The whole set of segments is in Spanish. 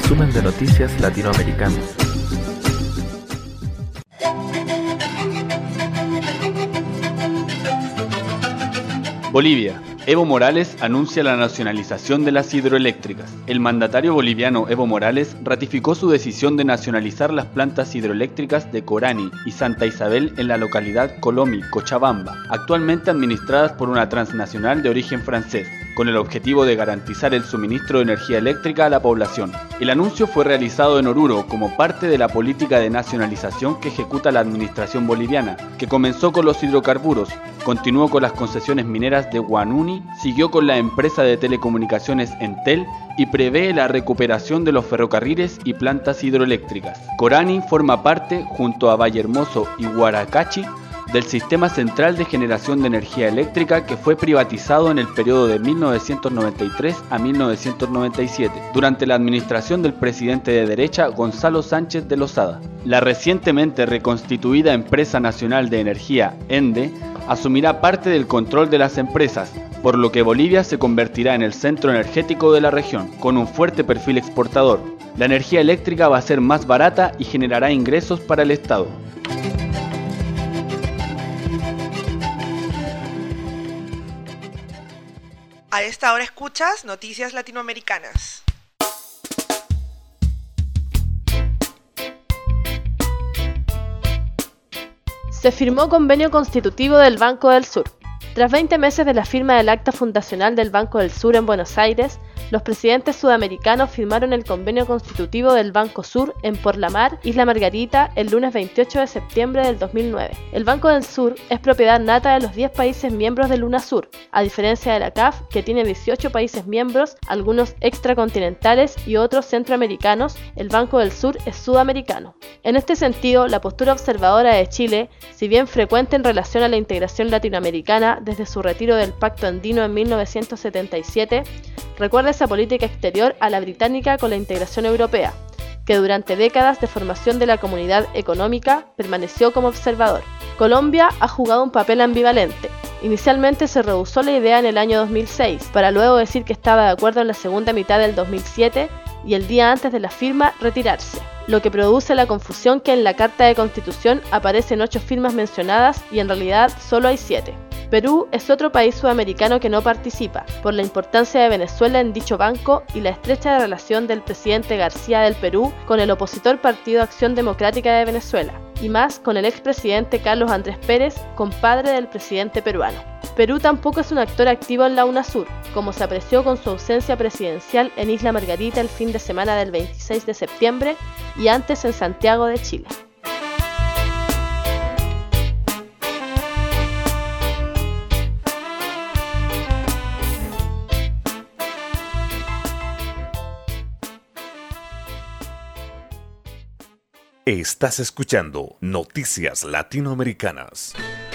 resumen de noticias latinoamericanas. Bolivia. Evo Morales anuncia la nacionalización de las hidroeléctricas. El mandatario boliviano Evo Morales ratificó su decisión de nacionalizar las plantas hidroeléctricas de Corani y Santa Isabel en la localidad Colomi, Cochabamba, actualmente administradas por una transnacional de origen francés, con el objetivo de garantizar el suministro de energía eléctrica a la población. El anuncio fue realizado en Oruro como parte de la política de nacionalización que ejecuta la administración boliviana, que comenzó con los hidrocarburos, continuó con las concesiones mineras de Huanuni, siguió con la empresa de telecomunicaciones Entel y prevé la recuperación de los ferrocarriles y plantas hidroeléctricas. Corani forma parte, junto a Vallehermoso y Huaracachi, del Sistema Central de Generación de Energía Eléctrica que fue privatizado en el periodo de 1993 a 1997, durante la administración del presidente de derecha Gonzalo Sánchez de Lozada. La recientemente reconstituida Empresa Nacional de Energía, ENDE, asumirá parte del control de las empresas, por lo que Bolivia se convertirá en el centro energético de la región, con un fuerte perfil exportador. La energía eléctrica va a ser más barata y generará ingresos para el Estado. A esta hora escuchas Noticias Latinoamericanas. Se firmó convenio constitutivo del Banco del Sur. Tras 20 meses de la firma del acta fundacional del Banco del Sur en Buenos Aires, los presidentes sudamericanos firmaron el convenio constitutivo del Banco Sur en Porlamar, Isla Margarita, el lunes 28 de septiembre del 2009. El Banco del Sur es propiedad nata de los 10 países miembros del UNASUR, a diferencia de la CAF, que tiene 18 países miembros, algunos extracontinentales y otros centroamericanos. El Banco del Sur es sudamericano. En este sentido, la postura observadora de Chile, si bien frecuente en relación a la integración latinoamericana desde su retiro del Pacto Andino en 1977, recuerda esa política exterior a la británica con la integración europea, que durante décadas de formación de la comunidad económica permaneció como observador. Colombia ha jugado un papel ambivalente. Inicialmente se rehusó la idea en el año 2006, para luego decir que estaba de acuerdo en la segunda mitad del 2007 y el día antes de la firma retirarse, lo que produce la confusión que en la Carta de Constitución aparecen 8 firmas mencionadas y en realidad solo hay 7. Perú es otro país sudamericano que no participa, por la importancia de Venezuela en dicho banco y la estrecha relación del presidente García del Perú con el opositor Partido Acción Democrática de Venezuela, y más con el expresidente Carlos Andrés Pérez, compadre del presidente peruano. Perú tampoco es un actor activo en la UNASUR, como se apreció con su ausencia presidencial en Isla Margarita el fin de semana del 26 de septiembre y antes en Santiago de Chile. Estás escuchando Noticias Latinoamericanas.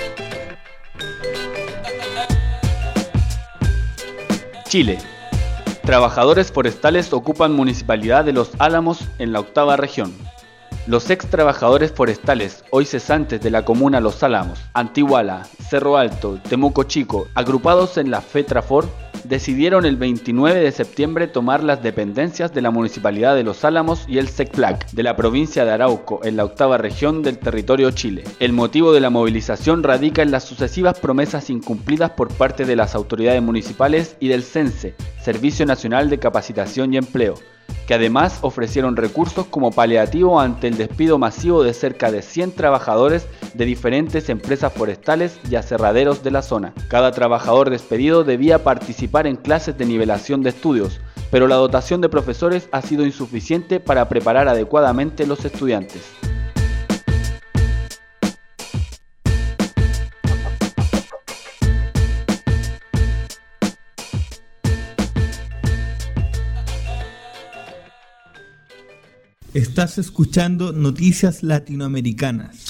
Chile. Trabajadores forestales ocupan Municipalidad de Los Álamos en la 8ª región. Los ex trabajadores forestales, hoy cesantes de la comuna Los Álamos, Antihuala, Cerro Alto, Temuco Chico, agrupados en la FETRAFOR, decidieron el 29 de septiembre tomar las dependencias de la Municipalidad de Los Álamos y el SECPLAC de la provincia de Arauco, en la 8ª región del territorio Chile. El motivo de la movilización radica en las sucesivas promesas incumplidas por parte de las autoridades municipales y del CENSE, Servicio Nacional de Capacitación y Empleo, que además ofrecieron recursos como paliativo ante el despido masivo de cerca de 100 trabajadores de diferentes empresas forestales y aserraderos de la zona. Cada trabajador despedido debía participar en clases de nivelación de estudios, pero la dotación de profesores ha sido insuficiente para preparar adecuadamente los estudiantes. Estás escuchando Noticias Latinoamericanas.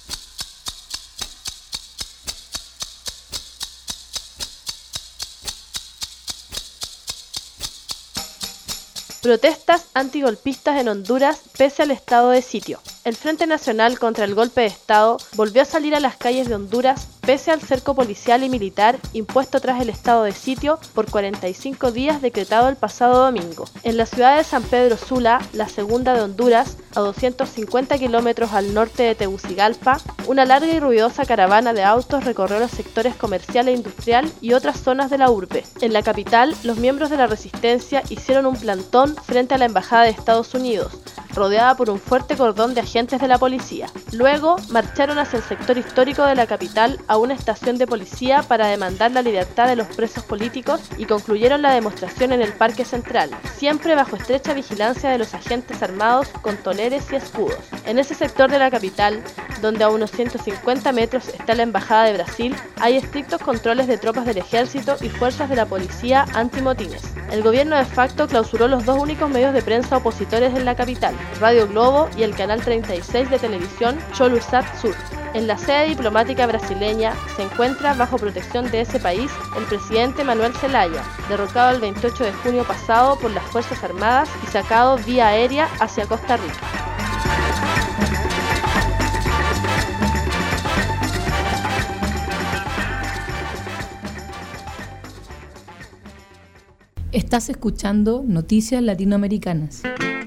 Protestas antigolpistas en Honduras pese al estado de sitio. El Frente Nacional contra el Golpe de Estado volvió a salir a las calles de Honduras pese al cerco policial y militar impuesto tras el estado de sitio por 45 días decretado el pasado domingo. En la ciudad de San Pedro Sula, la segunda de Honduras, a 250 kilómetros al norte de Tegucigalpa, una larga y ruidosa caravana de autos recorrió los sectores comercial e industrial y otras zonas de la urbe. En la capital, los miembros de la resistencia hicieron un plantón frente a la Embajada de Estados Unidos, rodeada por un fuerte cordón de agentes de la policía. Luego, marcharon hacia el sector histórico de la capital a una estación de policía para demandar la libertad de los presos políticos y concluyeron la demostración en el Parque Central, siempre bajo estrecha vigilancia de los agentes armados con toneres y escudos. En ese sector de la capital, donde a unos 150 metros está la Embajada de Brasil, hay estrictos controles de tropas del ejército y fuerzas de la policía antimotines. El gobierno de facto clausuró los dos únicos medios de prensa opositores en la capital, Radio Globo y el canal 36 de televisión Cholusat Sur. En la sede diplomática brasileña se encuentra bajo protección de ese país el presidente Manuel Zelaya, derrocado el 28 de junio pasado por las Fuerzas Armadas y sacado vía aérea hacia Costa Rica. Estás escuchando Noticias Latinoamericanas.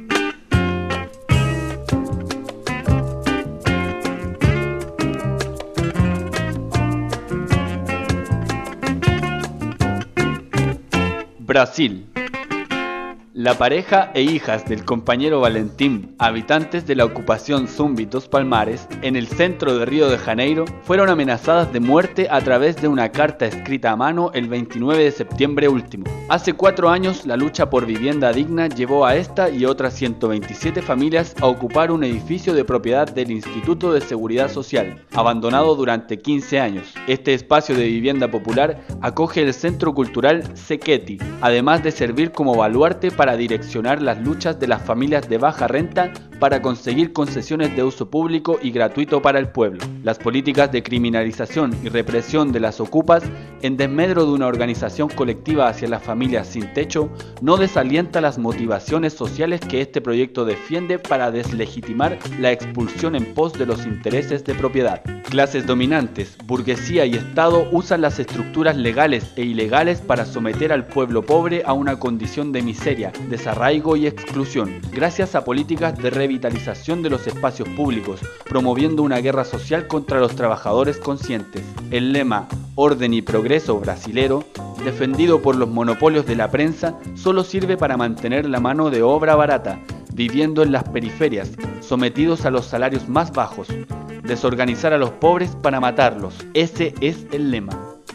Brasil. La pareja e hijas del compañero Valentín, habitantes de la ocupación Zumbi dos Palmares, en el centro de Río de Janeiro, fueron amenazadas de muerte a través de una carta escrita a mano el 29 de septiembre último. Hace 4 años, la lucha por vivienda digna llevó a esta y otras 127 familias a ocupar un edificio de propiedad del Instituto de Seguridad Social, abandonado durante 15 años. Este espacio de vivienda popular acoge el Centro Cultural Sequeti, además de servir como baluarte para direccionar las luchas de las familias de baja renta para conseguir concesiones de uso público y gratuito para el pueblo. Las políticas de criminalización y represión de las ocupas, en desmedro de una organización colectiva hacia las familias sin techo, no desalienta las motivaciones sociales que este proyecto defiende para deslegitimar la expulsión en pos de los intereses de propiedad. Clases dominantes, burguesía y Estado usan las estructuras legales e ilegales para someter al pueblo pobre a una condición de miseria, desarraigo y exclusión, gracias a políticas de revitalización de los espacios públicos, promoviendo una guerra social contra los trabajadores conscientes. El lema Orden y Progreso brasilero, defendido por los monopolios de la prensa, solo sirve para mantener la mano de obra barata, viviendo en las periferias, sometidos a los salarios más bajos, desorganizar a los pobres para matarlos. Ese es el lema.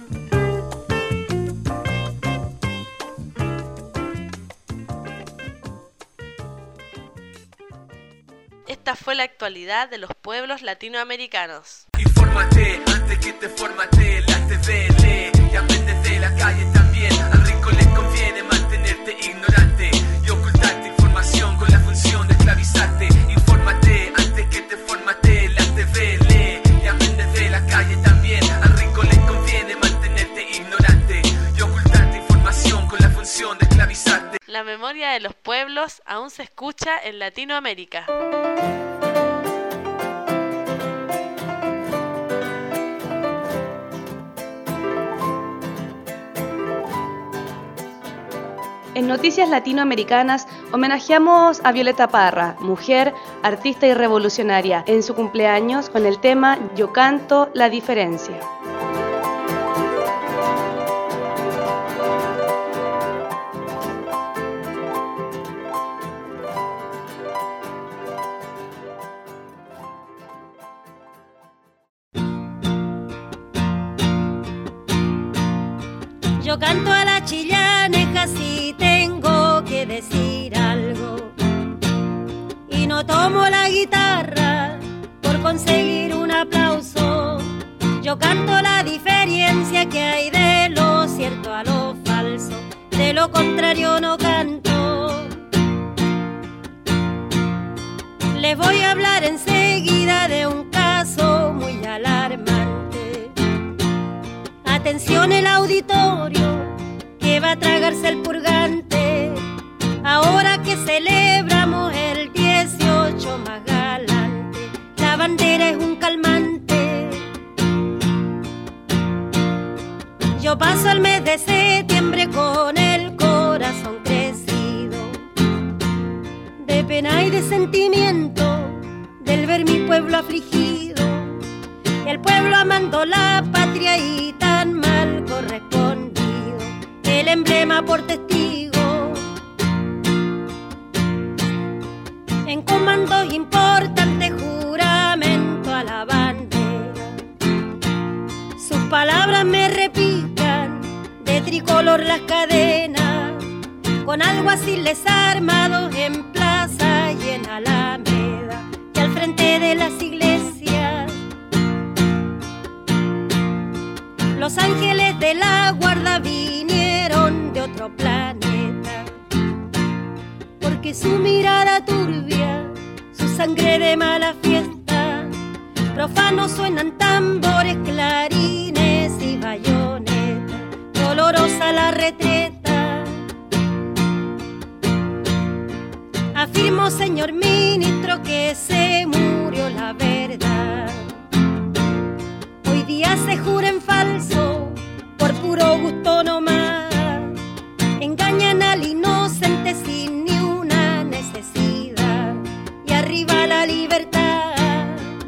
Esta fue la actualidad de los pueblos latinoamericanos. Infórmate antes que te formate, la TV lee y aprendes de la calle también. Al rico les conviene mantenerte ignorante y ocultarte información con la función de esclavizarte. Infórmate antes que te formate, la TV lee y aprendes de la calle también. Al rico les conviene mantenerte ignorante y ocultarte información con la función de esclavizarte. La memoria de los pueblos aún se escucha en Latinoamérica. En Noticias Latinoamericanas homenajeamos a Violeta Parra, mujer, artista y revolucionaria, en su cumpleaños con el tema Yo canto la diferencia. Yo canto a la chillaneja si tengo que decir algo, y no tomo la guitarra por conseguir un aplauso. Yo canto la diferencia que hay de lo cierto a lo falso, de lo contrario no canto. Les voy a hablar enseguida de un caso muy alarmante. Atención el auditorio, que va a tragarse el purgante, ahora que celebramos el 18 más galante. La bandera es un calmante. paso el mes de septiembre con el corazón crecido de pena y de sentimiento, del ver mi pueblo afligido, el pueblo amando la patria y tan mal correspondido, el emblema por testigo, en comandos importantes, juramento a la bandera, sus palabras me repican, de tricolor las cadenas, con alguaciles armados en plaza y en alameda, y al frente de las iglesias, los ángeles de la guarda vinieron de otro planeta, porque su mirada turbia, su sangre de mala fiesta, profanos suenan tambores, clarines y bayonetas, dolorosa la retreta. Afirmo, señor ministro, que se murió la verdad. Hoy día se jura en falso, por puro gusto nomás. Engañan al inocente sin ni una necesidad. Y arriba la libertad.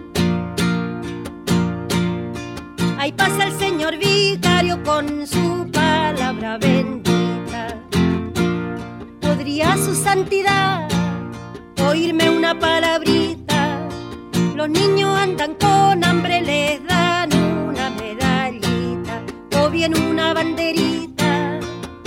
Ahí pasa el señor vicario con su palabra bendita. ¿Podría su santidad oírme una palabrita? Los niños andan con hambre, les dan una medallita o bien una banderita.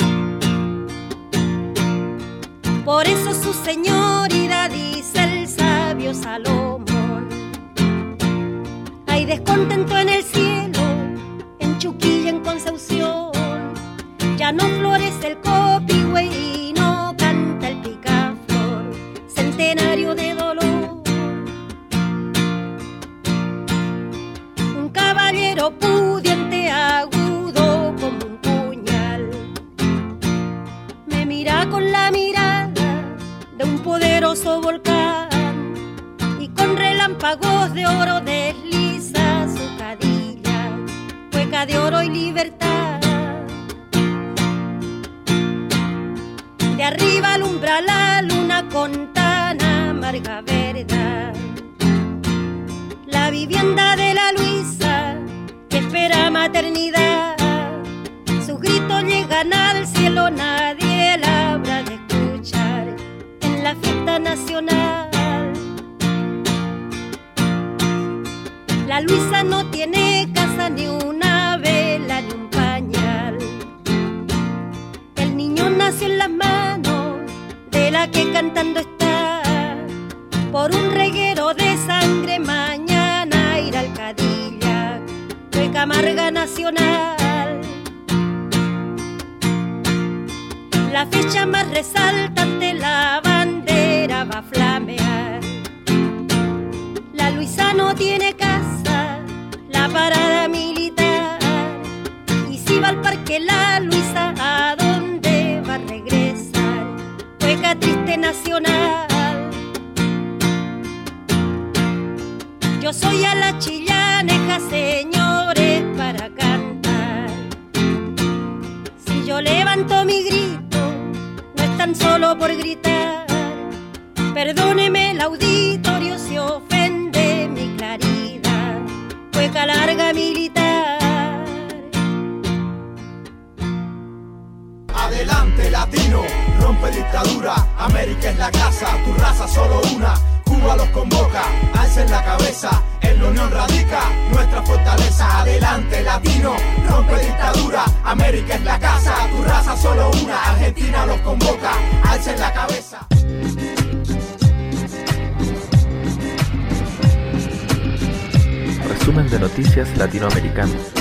Por eso su señoridad, dice el sabio Salomón, hay descontento en el cielo, en Chuquilla, en Concepción. Ya no florece el copihue y no canta el picaflor, centenario de dolor. Un caballero pudiente, agudo como un puñal, me mira con la mirada de un poderoso volcán, y con relámpagos de oro desliza su cadilla, hueca de oro y libertad. De arriba alumbra la luna con tan amarga verdad, la vivienda de la Luisa que espera maternidad. Sus gritos llegan al cielo, nadie la habrá de escuchar en la fiesta nacional. La Luisa no tiene casa, ni una vela, ni un pañal. El niño nació en las manos de la que cantando está. Por un reguero de sangre mañana irá al Cadillac, hueca amarga nacional. La fecha más resaltante, la bandera va a flamear. La Luisa no tiene casa, la parada militar. Y si va al parque la Luisa, ¿a dónde va a regresar? Hueca triste nacional. Yo soy a la chillaneja, señores, para cantar. Si yo levanto mi grito, no es tan solo por gritar. Perdóneme el auditorio si ofende mi claridad, hueca larga militar. Adelante latino, rompe dictadura, América es la casa, tu raza solo una. Cuba los convoca, alcen la cabeza, en la unión radica nuestra fortaleza. Adelante latino, rompe dictadura, América es la casa, tu raza solo una. Argentina los convoca, alcen la cabeza. Resumen de noticias latinoamericanas.